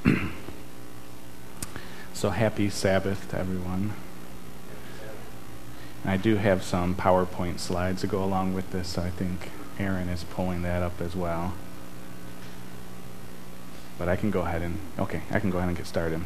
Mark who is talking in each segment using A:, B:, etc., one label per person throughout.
A: So happy Sabbath to everyone. I do have some PowerPoint slides to go along with this, so I think Aaron is pulling that up as well. But I can go ahead and get started.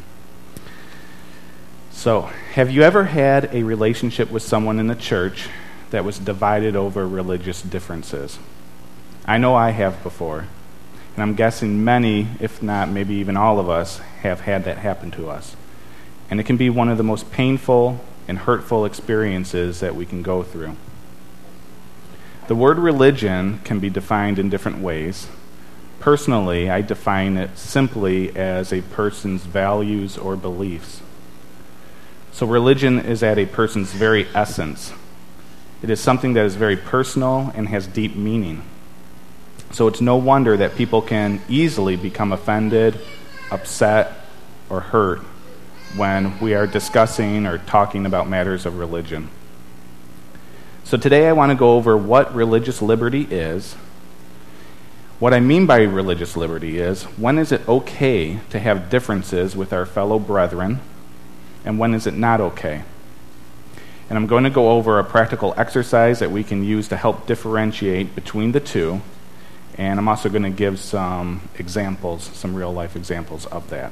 A: So, have you ever had a relationship with someone in the church that was divided over religious differences? I know I have before, and I'm guessing many, if not maybe even all of us, have had that happen to us. And it can be one of the most painful and hurtful experiences that we can go through. The word religion can be defined in different ways. Personally, I define it simply as a person's values or beliefs. So religion is at a person's very essence. It is something that is very personal and has deep meaning. So it's no wonder that people can easily become offended, upset, or hurt when we are discussing or talking about matters of religion. So today I want to go over what religious liberty is. What I mean by religious liberty is, when is it okay to have differences with our fellow brethren, and when is it not okay? And I'm going to go over a practical exercise that we can use to help differentiate between the two, and I'm also going to give some examples, some real-life examples of that.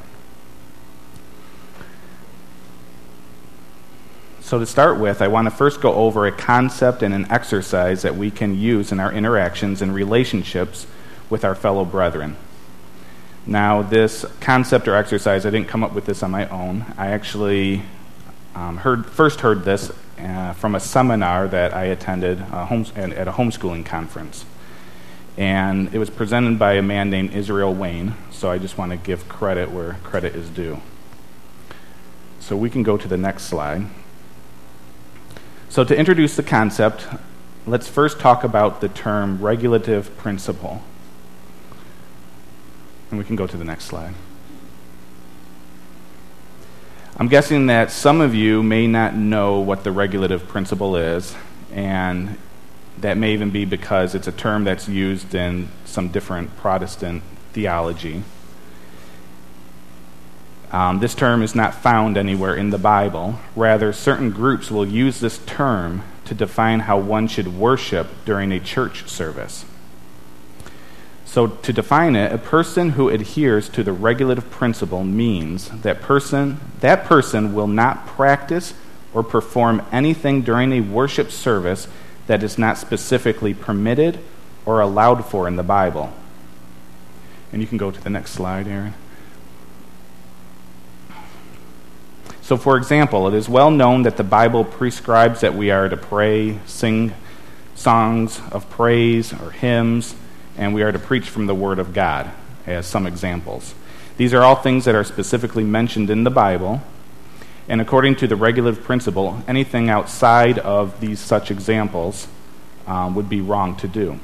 A: So to start with, I want to first go over a concept and an exercise that we can use in our interactions and relationships with our fellow brethren. Now, this concept or exercise, I didn't come up with this on my own. I actually first heard this from a seminar that I attended at a homeschooling conference. And it was presented by a man named Israel Wayne, so I just want to give credit where credit is due. So we can go to the next slide. So to introduce the concept, let's first talk about the term regulative principle. And we can go to the next slide. I'm guessing that some of you may not know what the regulative principle is, and that may even be because it's a term that's used in some different Protestant theology. This term is not found anywhere in the Bible. Rather, certain groups will use this term to define how one should worship during a church service. So to define it, a person who adheres to the regulative principle means that person will not practice or perform anything during a worship service that is not specifically permitted or allowed for in the Bible. And you can go to the next slide, Aaron. So, for example, it is well known that the Bible prescribes that we are to pray, sing songs of praise or hymns, and we are to preach from the Word of God, as some examples. These are all things that are specifically mentioned in the Bible, and according to the regulative principle, anything outside of these such examples would be wrong to do.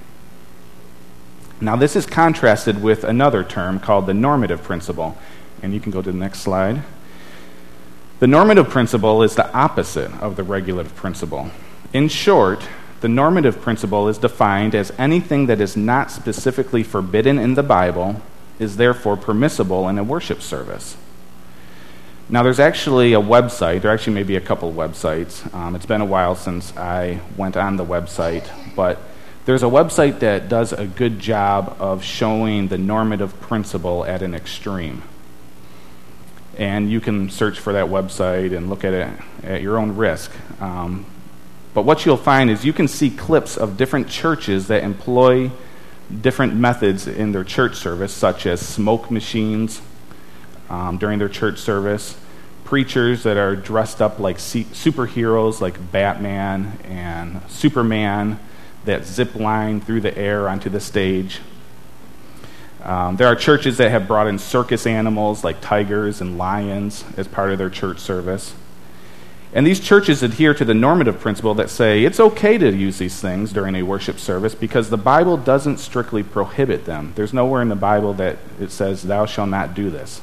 A: Now, this is contrasted with another term called the normative principle, and you can go to the next slide. The normative principle is the opposite of the regulative principle. In short, the normative principle is defined as anything that is not specifically forbidden in the Bible is therefore permissible in a worship service. Now, there's actually a website, or actually maybe a couple websites. It's been a while since I went on the website, but there's a website that does a good job of showing the normative principle at an extreme. And you can search for that website and look at it at your own risk. But what you'll find is you can see clips of different churches that employ different methods in their church service, such as smoke machines during their church service, preachers that are dressed up like superheroes like Batman and Superman that zip line through the air onto the stage. There are churches that have brought in circus animals like tigers and lions as part of their church service. And these churches adhere to the normative principle that say it's okay to use these things during a worship service because the Bible doesn't strictly prohibit them. There's nowhere in the Bible that it says, "Thou shalt not do this."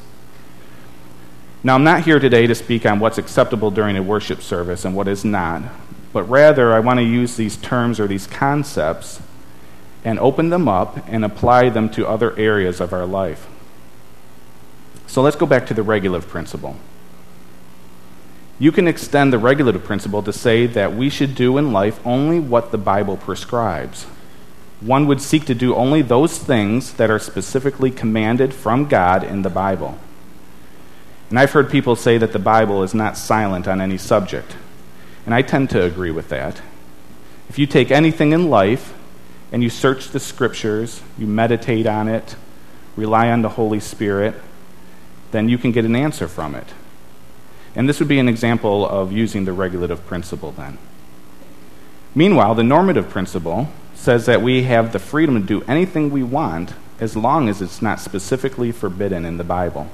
A: Now, I'm not here today to speak on what's acceptable during a worship service and what is not, but rather I want to use these terms or these concepts and open them up and apply them to other areas of our life. So let's go back to the regulative principle. You can extend the regulative principle to say that we should do in life only what the Bible prescribes. One would seek to do only those things that are specifically commanded from God in the Bible. And I've heard people say that the Bible is not silent on any subject. And I tend to agree with that. If you take anything in life and you search the Scriptures, you meditate on it, rely on the Holy Spirit, then you can get an answer from it. And this would be an example of using the regulative principle then. Meanwhile, the normative principle says that we have the freedom to do anything we want as long as it's not specifically forbidden in the Bible.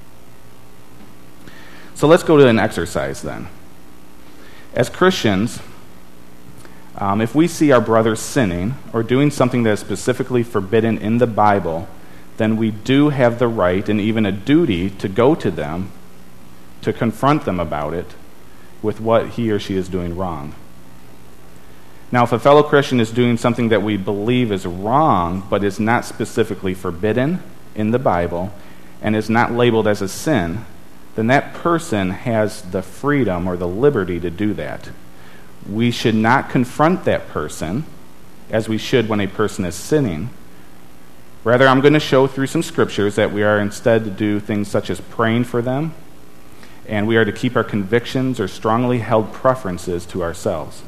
A: So let's go to an exercise then. As Christians, if we see our brothers sinning or doing something that is specifically forbidden in the Bible, then we do have the right and even a duty to go to them, to confront them about it with what he or she is doing wrong. Now, if a fellow Christian is doing something that we believe is wrong, but is not specifically forbidden in the Bible, and is not labeled as a sin, then that person has the freedom or the liberty to do that. We should not confront that person as we should when a person is sinning. Rather, I'm going to show through some scriptures that we are instead to do things such as praying for them, and we are to keep our convictions or strongly held preferences to ourselves.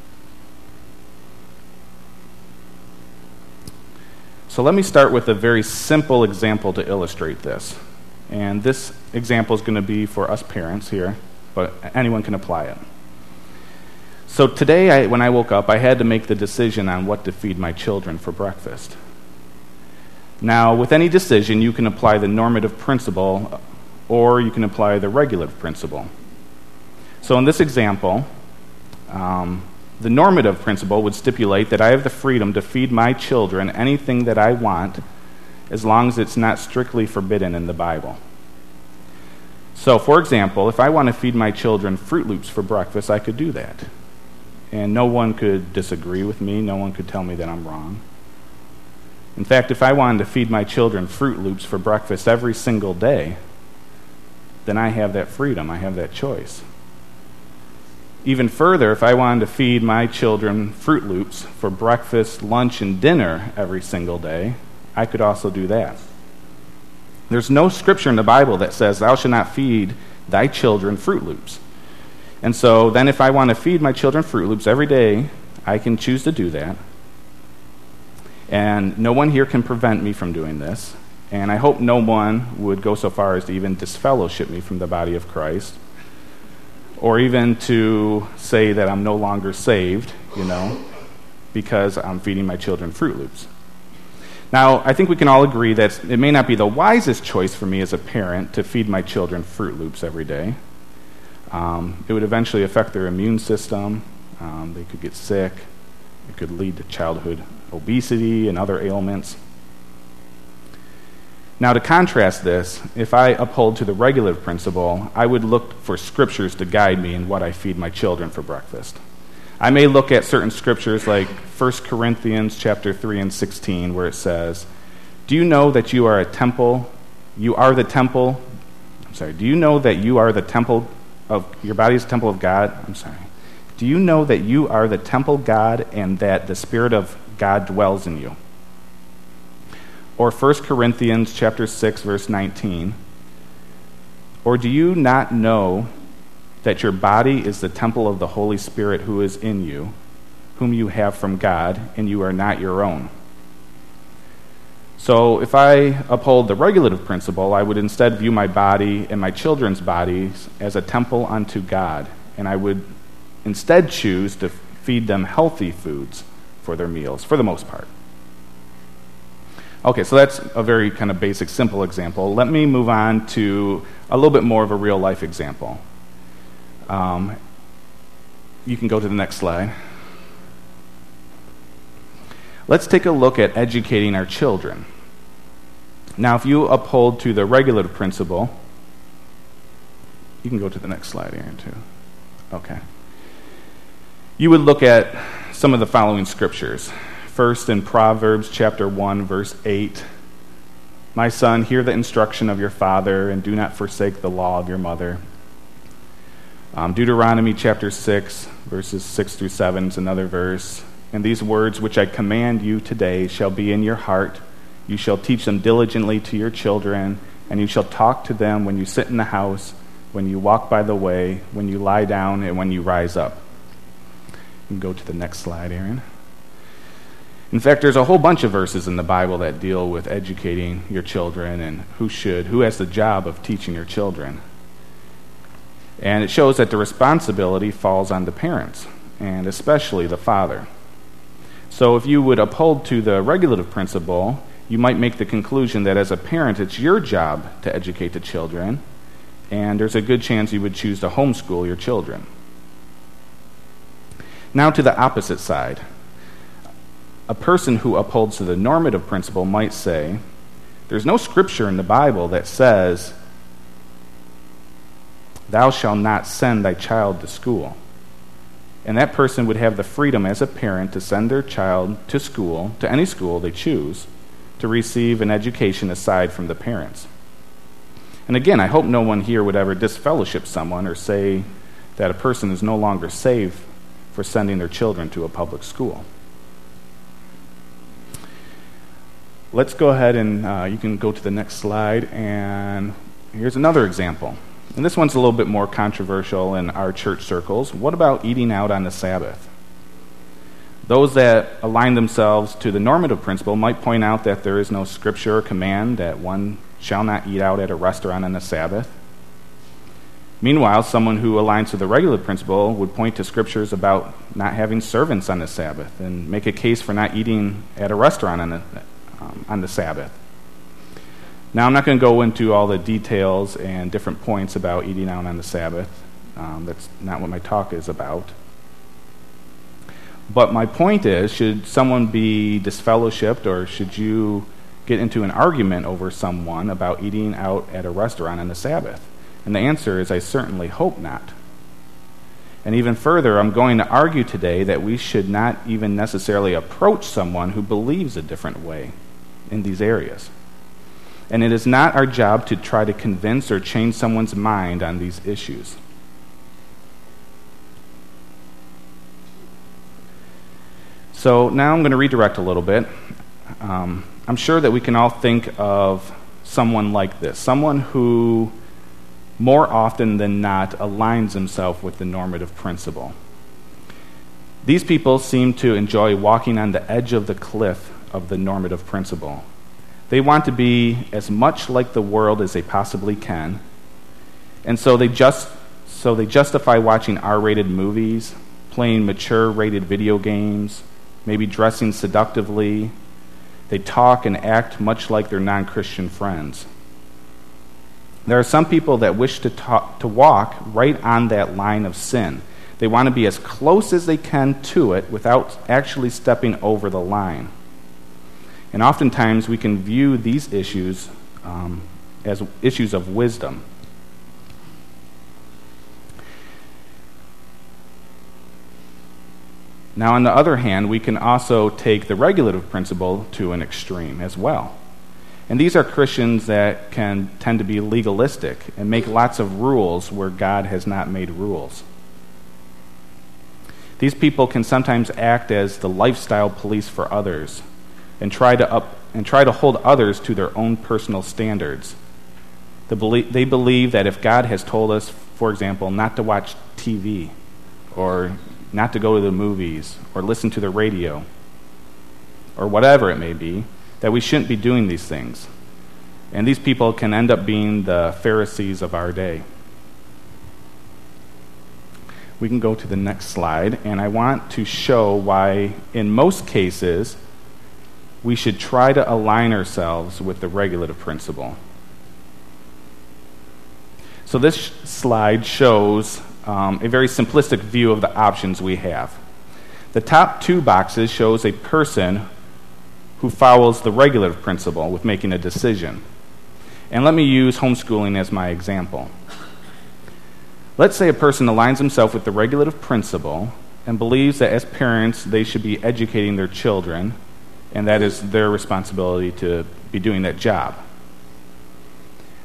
A: So let me start with a very simple example to illustrate this. And this example is going to be for us parents here, but anyone can apply it. So today, when I woke up, I had to make the decision on what to feed my children for breakfast. Now, with any decision, you can apply the normative principle, or you can apply the regulative principle. So in this example, the normative principle would stipulate that I have the freedom to feed my children anything that I want as long as it's not strictly forbidden in the Bible. So, for example, if I want to feed my children Fruit Loops for breakfast, I could do that. And no one could disagree with me. No one could tell me that I'm wrong. In fact, if I wanted to feed my children Fruit Loops for breakfast every single day, then I have that freedom. I have that choice. Even further, if I wanted to feed my children Fruit Loops for breakfast, lunch, and dinner every single day, I could also do that. There's no scripture in the Bible that says, "Thou shalt not feed thy children Fruit Loops." And so then if I want to feed my children Fruit Loops every day, I can choose to do that. And no one here can prevent me from doing this. And I hope no one would go so far as to even disfellowship me from the body of Christ, or even to say that I'm no longer saved, because I'm feeding my children Fruit Loops. Now, I think we can all agree that it may not be the wisest choice for me as a parent to feed my children Fruit Loops every day. It would eventually affect their immune system. They could get sick. It could lead to childhood obesity and other ailments. Now, to contrast this, if I uphold to the regulative principle, I would look for scriptures to guide me in what I feed my children for breakfast. I may look at certain scriptures like 1 Corinthians chapter 3 and 16, where it says, do you know that you are the temple of your body is the temple of God? Do you know that you are the temple of God and that the Spirit of God dwells in you? Or 1 Corinthians chapter 6, verse 19. Or do you not know that your body is the temple of the Holy Spirit who is in you, whom you have from God, and you are not your own? So if I uphold the regulative principle, I would instead view my body and my children's bodies as a temple unto God, and I would instead choose to feed them healthy foods for their meals, for the most part. Okay, so that's a very kind of basic, simple example. Let me move on to a little bit more of a real-life example. You can go to the next slide. Let's take a look at educating our children. Now, if you uphold to the regulative principle, you can go to the next slide, Aaron, too. Okay. You would look at some of the following scriptures. First, in Proverbs chapter 1, verse 8, My son, hear the instruction of your father, and do not forsake the law of your mother. Deuteronomy chapter 6, verses 6 through 7 is another verse. And these words which I command you today shall be in your heart. You shall teach them diligently to your children, and you shall talk to them when you sit in the house, when you walk by the way, when you lie down, and when you rise up. You can go to the next slide, Aaron. In fact, there's a whole bunch of verses in the Bible that deal with educating your children and who has the job of teaching your children. And it shows that the responsibility falls on the parents, and especially the father. So if you would uphold to the regulative principle, you might make the conclusion that as a parent, it's your job to educate the children, and there's a good chance you would choose to homeschool your children. Now to the opposite side. A person who upholds to the normative principle might say, there's no scripture in the Bible that says, thou shalt not send thy child to school. And that person would have the freedom as a parent to send their child to school, to any school they choose, to receive an education aside from the parents. And again, I hope no one here would ever disfellowship someone or say that a person is no longer safe for sending their children to a public school. Let's go ahead and you can go to the next slide, and here's another example. And this one's a little bit more controversial in our church circles. What about eating out on the Sabbath? Those that align themselves to the normative principle might point out that there is no scripture or command that one shall not eat out at a restaurant on the Sabbath. Meanwhile, someone who aligns to the regulative principle would point to scriptures about not having servants on the Sabbath and make a case for not eating at a restaurant on the Sabbath. Now, I'm not going to go into all the details and different points about eating out on the Sabbath. That's not what my talk is about. But my point is, should someone be disfellowshipped, or should you get into an argument over someone about eating out at a restaurant on the Sabbath? And the answer is, I certainly hope not. And even further, I'm going to argue today that we should not even necessarily approach someone who believes a different way in these areas. And it is not our job to try to convince or change someone's mind on these issues. So now I'm going to redirect a little bit. I'm sure that we can all think of someone like this, someone who more often than not aligns himself with the normative principle. These people seem to enjoy walking on the edge of the cliff of the normative principle. They want to be as much like the world as they possibly can, and so they justify watching R-rated movies, playing mature-rated video games, maybe dressing seductively. They talk and act much like their non-Christian friends. There are some people that wish to walk right on that line of sin. They want to be as close as they can to it without actually stepping over the line. And oftentimes we can view these issues as issues of wisdom. Now, on the other hand, we can also take the regulative principle to an extreme as well. And these are Christians that can tend to be legalistic and make lots of rules where God has not made rules. These people can sometimes act as the lifestyle police for others and try to hold others to their own personal standards. They believe that if God has told us, for example, not to watch TV or not to go to the movies or listen to the radio or whatever it may be, that we shouldn't be doing these things. And these people can end up being the Pharisees of our day. We can go to the next slide, and I want to show why, in most cases, we should try to align ourselves with the regulative principle. So this slide shows a very simplistic view of the options we have. The top two boxes shows a person who follows the regulative principle with making a decision. And let me use homeschooling as my example. Let's say a person aligns himself with the regulative principle and believes that as parents they should be educating their children, and that is their responsibility to be doing that job.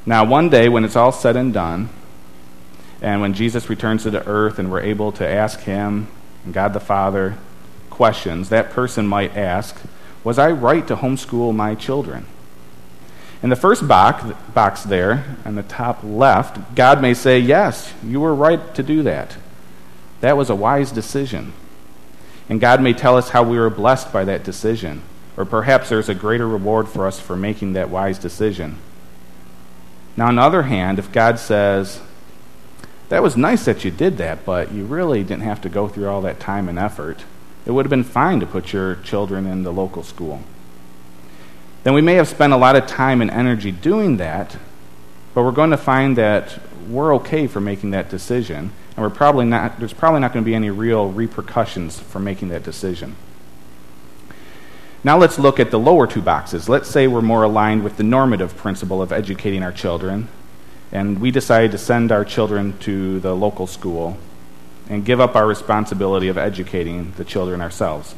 A: Now, one day when it's all said and done, and when Jesus returns to the earth and we're able to ask him and God the Father questions, that person might ask, was I right to homeschool my children? In the first box there, on the top left, God may say, yes, you were right to do that. That was a wise decision. And God may tell us how we were blessed by that decision. Or perhaps there's a greater reward for us for making that wise decision. Now, on the other hand, if God says, that was nice that you did that, but you really didn't have to go through all that time and effort, it would have been fine to put your children in the local school. Then we may have spent a lot of time and energy doing that, but we're going to find that we're okay for making that decision, and there's probably not going to be any real repercussions for making that decision. Now let's look at the lower two boxes. Let's say we're more aligned with the normative principle of educating our children, and we decide to send our children to the local school and give up our responsibility of educating the children ourselves.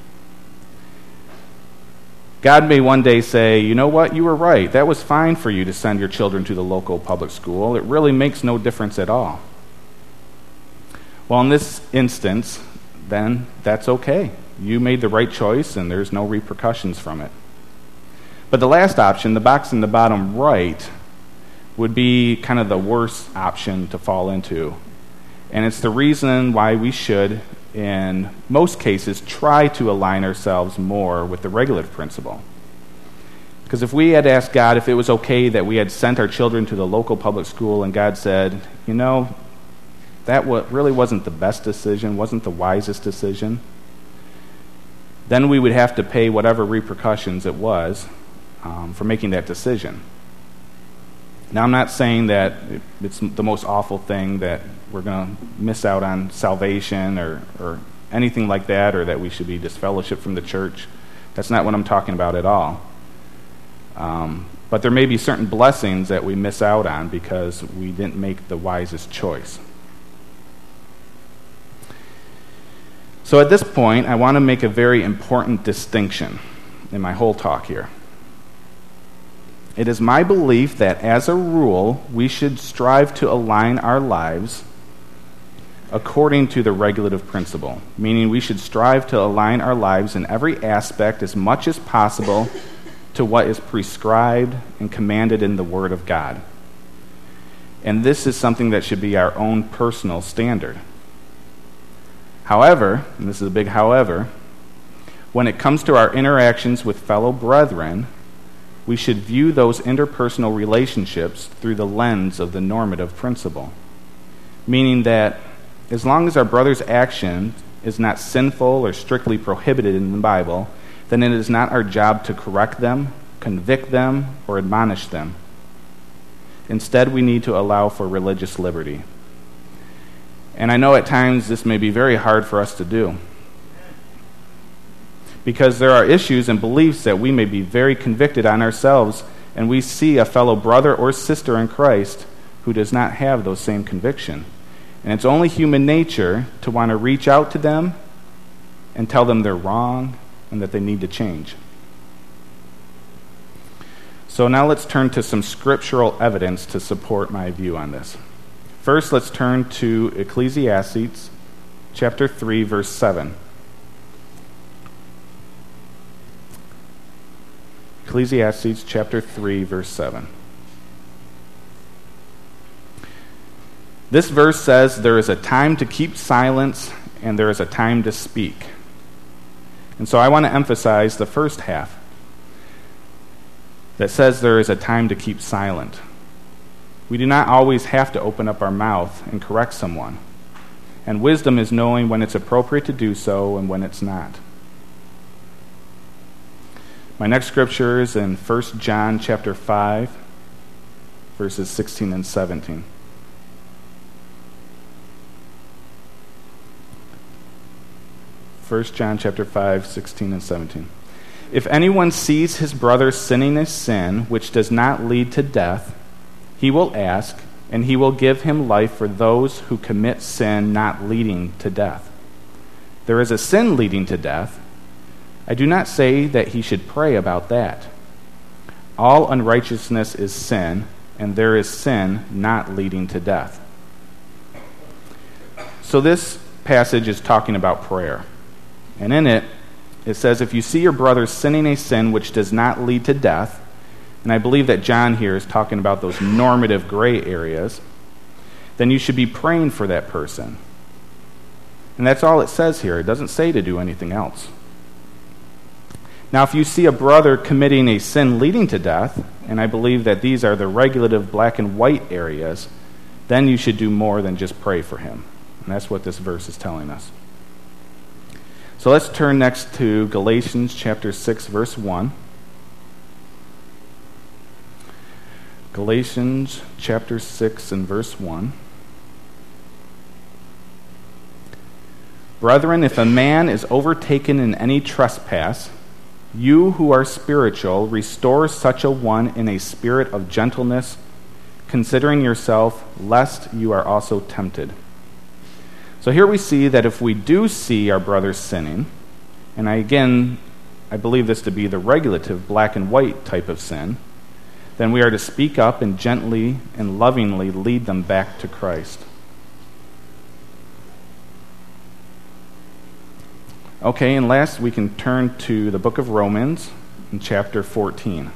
A: God may one day say, you know what, you were right. That was fine for you to send your children to the local public school. It really makes no difference at all. Well, in this instance, then that's okay. You made the right choice and there's no repercussions from it. But the last option, the box in the bottom right, would be kind of the worst option to fall into. And it's the reason why we should, in most cases, try to align ourselves more with the regulative principle. Because if we had asked God if it was okay that we had sent our children to the local public school and God said, you know, that really wasn't the best decision, wasn't the wisest decision, then we would have to pay whatever repercussions it was for making that decision. Now, I'm not saying that it's the most awful thing that we're going to miss out on salvation or anything like that, or that we should be disfellowshipped from the church. That's not what I'm talking about at all. But there may be certain blessings that we miss out on because we didn't make the wisest choice. So at this point, I want to make a very important distinction in my whole talk here. It is my belief that, as a rule, we should strive to align our lives according to the regulative principle, meaning we should strive to align our lives in every aspect as much as possible to what is prescribed and commanded in the Word of God. And this is something that should be our own personal standard. However, and this is a big however, when it comes to our interactions with fellow brethren, we should view those interpersonal relationships through the lens of the normative principle, meaning that as long as our brother's action is not sinful or strictly prohibited in the Bible, then it is not our job to correct them, convict them, or admonish them. Instead, we need to allow for religious liberty. And I know at times this may be very hard for us to do, because there are issues and beliefs that we may be very convicted on ourselves, and we see a fellow brother or sister in Christ who does not have those same conviction. And it's only human nature to want to reach out to them and tell them they're wrong and that they need to change. So now let's turn to some scriptural evidence to support my view on this. First, let's turn to Ecclesiastes chapter 3, verse 7. Ecclesiastes chapter 3, verse 7. This verse says, there is a time to keep silence and there is a time to speak. And so I want to emphasize the first half that says there is a time to keep silent. We do not always have to open up our mouth and correct someone. And wisdom is knowing when it's appropriate to do so and when it's not. My next scripture is in 1 John chapter 5, verses 16 and 17. 1 John chapter 5, 16 and 17. If anyone sees his brother sinning a sin which does not lead to death, he will ask, and he will give him life for those who commit sin not leading to death. There is a sin leading to death. I do not say that he should pray about that. All unrighteousness is sin, and there is sin not leading to death. So this passage is talking about prayer. And in it, it says, if you see your brother sinning a sin which does not lead to death, and I believe that John here is talking about those normative gray areas, then you should be praying for that person. And that's all it says here. It doesn't say to do anything else. Now, if you see a brother committing a sin leading to death, and I believe that these are the regulative black and white areas, then you should do more than just pray for him. And that's what this verse is telling us. So let's turn next to Galatians chapter 6, verse 1. Galatians chapter 6 and verse 1. Brethren, if a man is overtaken in any trespass, you who are spiritual, restore such a one in a spirit of gentleness, considering yourself, lest you are also tempted. So here we see that if we do see our brother sinning, and I believe this to be the regulative black and white type of sin, then we are to speak up and gently and lovingly lead them back to Christ. Okay, and last we can turn to the book of Romans in chapter 14.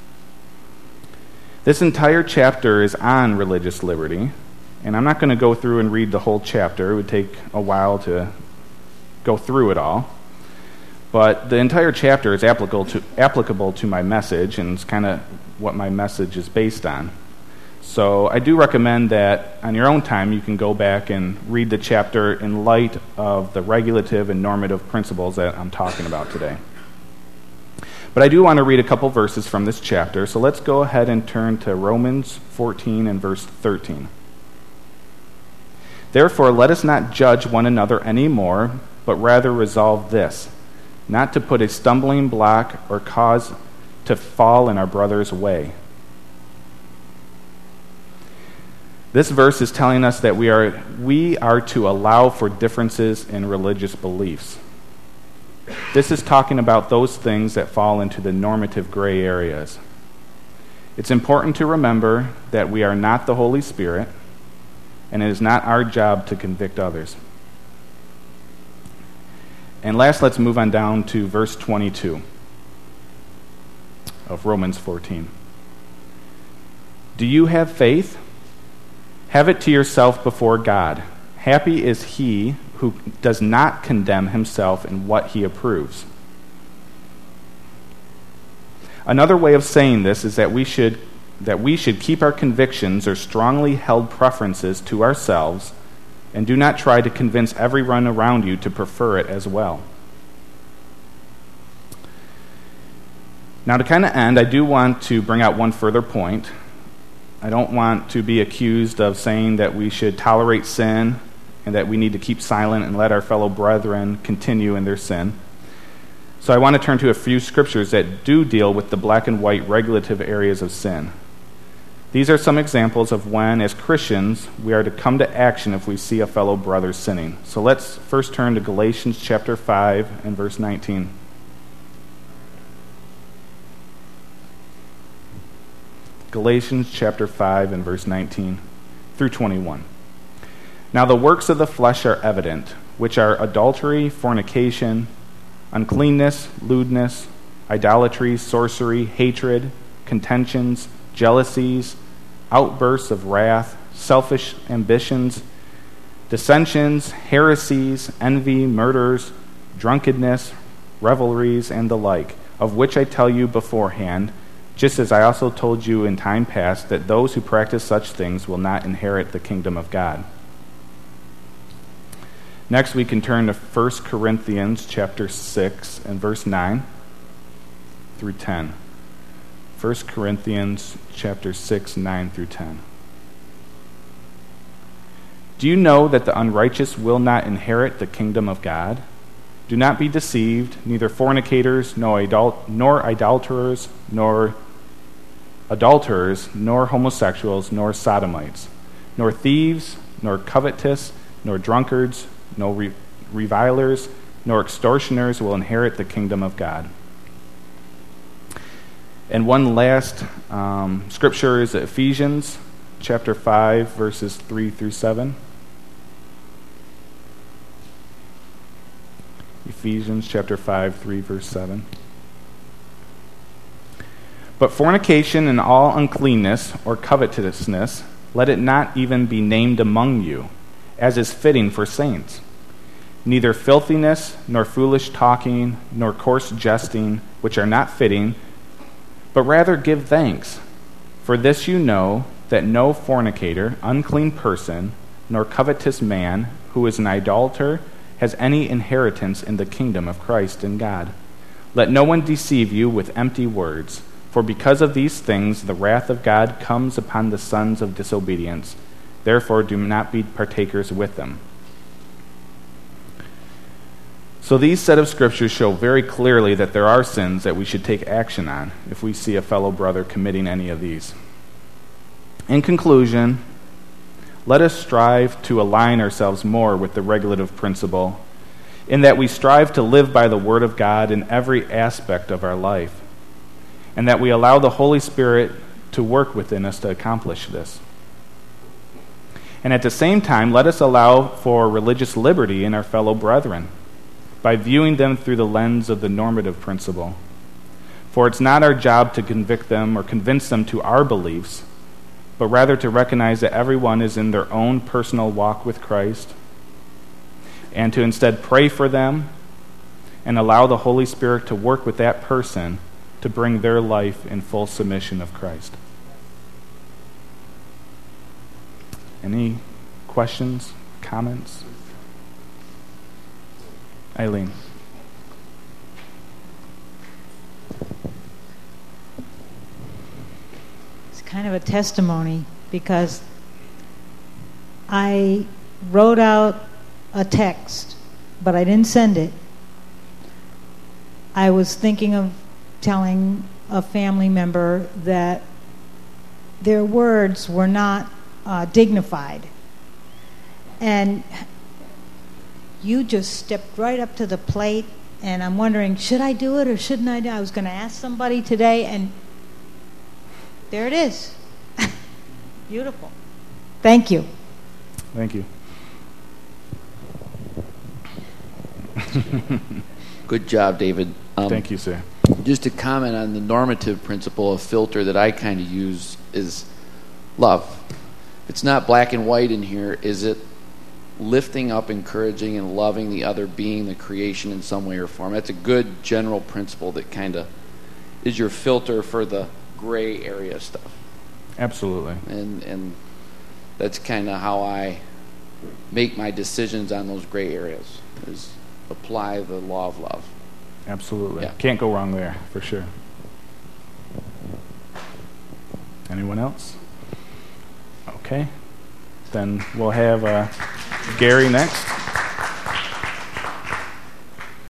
A: This entire chapter is on religious liberty, and I'm not going to go through and read the whole chapter. It would take a while to go through it all. But the entire chapter is applicable to my message, and it's kind of what my message is based on. So I do recommend that on your own time you can go back and read the chapter in light of the regulative and normative principles that I'm talking about today. But I do want to read a couple verses from this chapter, so let's go ahead and turn to Romans 14 and verse 13. Therefore, let us not judge one another anymore, but rather resolve this, not to put a stumbling block or cause to fall in our brother's way. This verse is telling us that we are to allow for differences in religious beliefs. This is talking about those things that fall into the normative gray areas. It's important to remember that we are not the Holy Spirit, and it is not our job to convict others. And last, let's move on down to verse 22 of Romans 14. Do you have faith? Have it to yourself before God. Happy is he who does not condemn himself in what he approves. Another way of saying this is that we should keep our convictions or strongly held preferences to ourselves and do not try to convince everyone around you to prefer it as well. Now, to kind of end, I do want to bring out one further point. I don't want to be accused of saying that we should tolerate sin and that we need to keep silent and let our fellow brethren continue in their sin. So I want to turn to a few scriptures that do deal with the black and white regulative areas of sin. These are some examples of when, as Christians, we are to come to action if we see a fellow brother sinning. So let's first turn to Galatians chapter 5 and verse 19. Galatians chapter 5 and verse 19 through 21. Now the works of the flesh are evident, which are adultery, fornication, uncleanness, lewdness, idolatry, sorcery, hatred, contentions, jealousies, outbursts of wrath, selfish ambitions, dissensions, heresies, envy, murders, drunkenness, revelries, and the like, of which I tell you beforehand, just as I also told you in time past, that those who practice such things will not inherit the kingdom of God. Next, we can turn to 1 Corinthians chapter 6 and verse 9 through 10. 1 Corinthians chapter 6, 9 through 10. Do you know that the unrighteous will not inherit the kingdom of God? Do not be deceived, neither fornicators, nor idolaters, nor adulterers, nor homosexuals, nor sodomites, nor thieves, nor covetous, nor drunkards, nor revilers, nor extortioners will inherit the kingdom of God. And one last scripture is Ephesians chapter 5, verses 3 through 7. Ephesians chapter 5, 3, verse 7. But fornication and all uncleanness or covetousness, let it not even be named among you, as is fitting for saints. Neither filthiness, nor foolish talking, nor coarse jesting, which are not fitting, but rather give thanks. For this you know, that no fornicator, unclean person, nor covetous man, who is an idolater, has any inheritance in the kingdom of Christ and God. Let no one deceive you with empty words, for because of these things the wrath of God comes upon the sons of disobedience. Therefore do not be partakers with them. So these set of scriptures show very clearly that there are sins that we should take action on if we see a fellow brother committing any of these. In conclusion, let us strive to align ourselves more with the regulative principle in that we strive to live by the Word of God in every aspect of our life, and that we allow the Holy Spirit to work within us to accomplish this. And at the same time, let us allow for religious liberty in our fellow brethren by viewing them through the lens of the normative principle. For it's not our job to convict them or convince them to our beliefs, but rather to recognize that everyone is in their own personal walk with Christ, and to instead pray for them and allow the Holy Spirit to work with that person to bring their life in full submission of Christ. Any questions, comments? Eileen.
B: It's kind of a testimony because I wrote out a text, but I didn't send it. I was thinking of telling a family member that their words were not dignified. And you just stepped right up to the plate, and I'm wondering, should I do it or shouldn't I do it? I was going to ask somebody today, and there it is. Beautiful. Thank you.
A: Thank you.
C: Good job, David.
A: Thank you, sir.
C: Just to comment on the normative principle of filter that I kind of use is love. It's not black and white in here. Is it lifting up, encouraging, and loving the other being, the creation in some way or form? That's a good general principle that kind of is your filter for the gray area stuff.
A: Absolutely.
C: And that's kind of how I make my decisions on those gray areas, is apply the law of love.
A: Absolutely.
C: Yeah.
A: Can't go wrong there, for sure. Anyone else? Okay. Then we'll have Gary next.